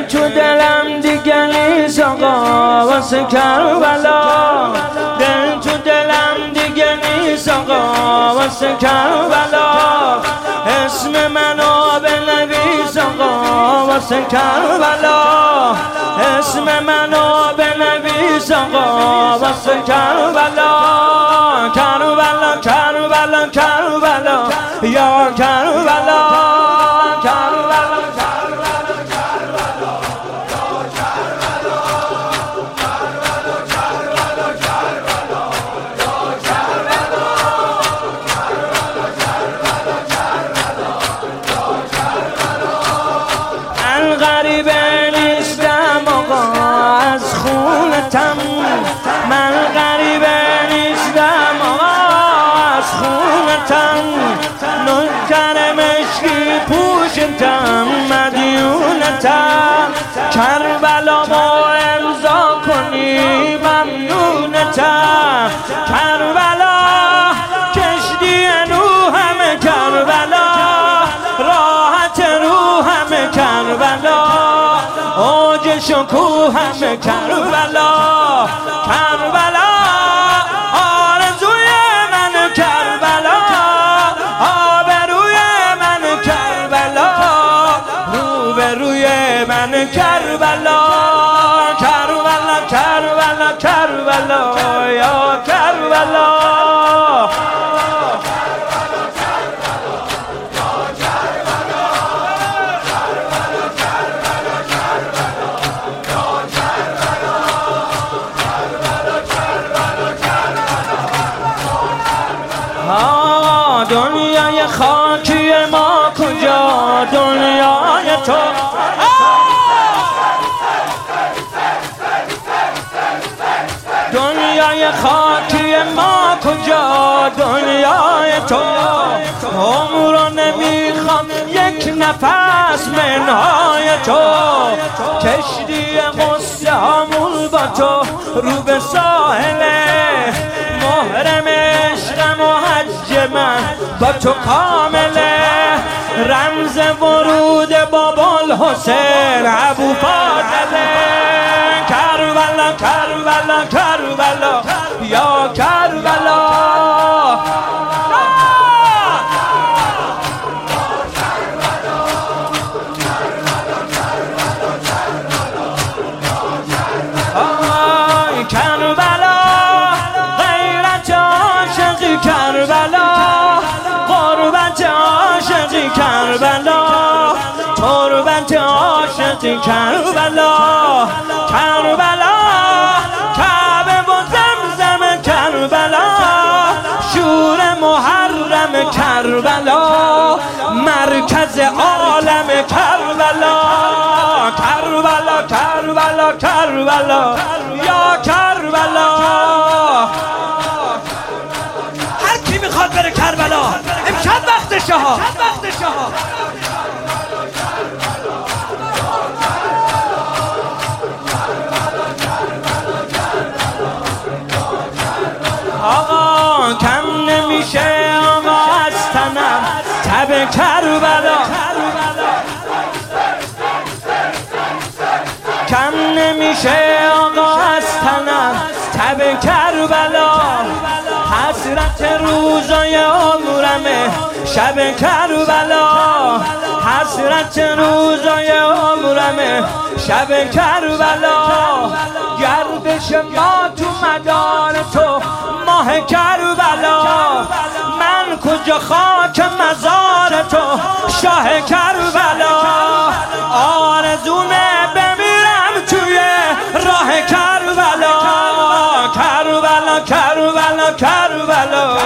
تو دلم دیگه نیست آقا واسه کربلا، دل تو دلم دیگه نیست آقا واسه کربلا، اسم منو بنویس آقا واسه کربلا، اسم منو بنویس آقا واسه کربلا، کربلا کربلا کربلا یا کربلا، کربلا من غریبه نیستم آقا از خونتم، نوکر مشکی پوشتم مدیونتم، کربلا ما امضا کنی ممنونتم، کربلا کشتی روحم کربلا، راحت روحم کربلا، اوج شکوهم کربلا، کربلا آرزوی من کربلا، آبروی من کربلا، روبروی من کربلا، کربلا کربلا کربلا یا کربلا. دنیای خاکی ما کجا دنیای تو، دنیای خاکی ما کجا دنیای تو، عمرو نمیخوام یک نفس منهای تو، کشتی قصه هامون با تو رو به ساحله، محرم عشقم و حج من با تو کامله، رمز ورود بابا الحسین ابو فاضله، کربلا کربلا کربلا یا کربلا. کربلا غیرت عاشقی کربلا، قربت عاشقی کربلا، تربت عاشقی کربلا، کربلا کعبه و زمزم کربلا، شور محرم کربلا، مرکز عالم کربلا، کربلا کربلا کربلا یا کربلا. هر کی میخواد بره کربلا امشب وقتشه ها. آقا کم نمیشه آقا از تنم تب کربلا، کم نمیشه آقا از تنم تب کربلا، حسرت روزای عمرمه شب کربلا، حسرت روزای عمرمه شب کربلا، گردش ما تو مدار تو ماه کربلا، من کجا خاک مزار تو شاه کربلا، آرزومه بمیرم توی راه کربلا، کربلا کربلا کربلا.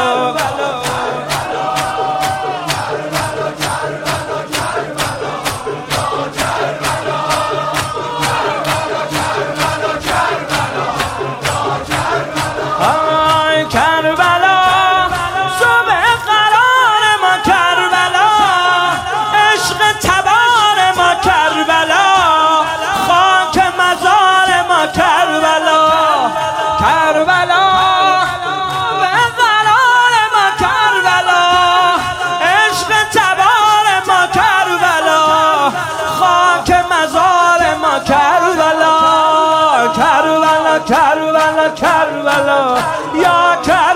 کربلا صبح قرار ما کربلا، عشق تبار کربلا کربلا یا کربلا